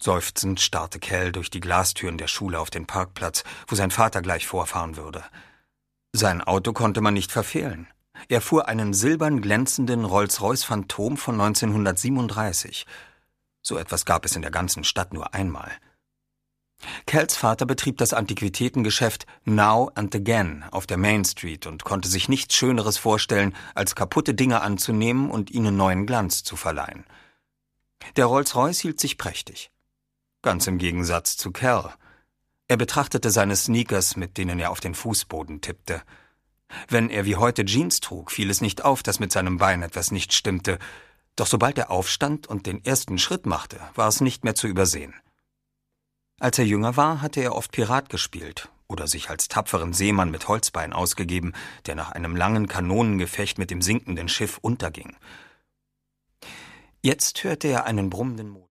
Seufzend starrte Cal durch die Glastüren der Schule auf den Parkplatz, wo sein Vater gleich vorfahren würde. Sein Auto konnte man nicht verfehlen. Er fuhr einen silbern glänzenden Rolls-Royce Phantom von 1937. So etwas gab es in der ganzen Stadt nur einmal. Cals Vater betrieb das Antiquitätengeschäft Now and Again auf der Main Street und konnte sich nichts Schöneres vorstellen, als kaputte Dinge anzunehmen und ihnen neuen Glanz zu verleihen. Der Rolls-Royce hielt sich prächtig. Ganz im Gegensatz zu Cal. Er betrachtete seine Sneakers, mit denen er auf den Fußboden tippte. Wenn er wie heute Jeans trug, fiel es nicht auf, dass mit seinem Bein etwas nicht stimmte. Doch sobald er aufstand und den ersten Schritt machte, war es nicht mehr zu übersehen. Als er jünger war, hatte er oft Pirat gespielt oder sich als tapferen Seemann mit Holzbein ausgegeben, der nach einem langen Kanonengefecht mit dem sinkenden Schiff unterging. Jetzt hörte er einen brummenden Motor.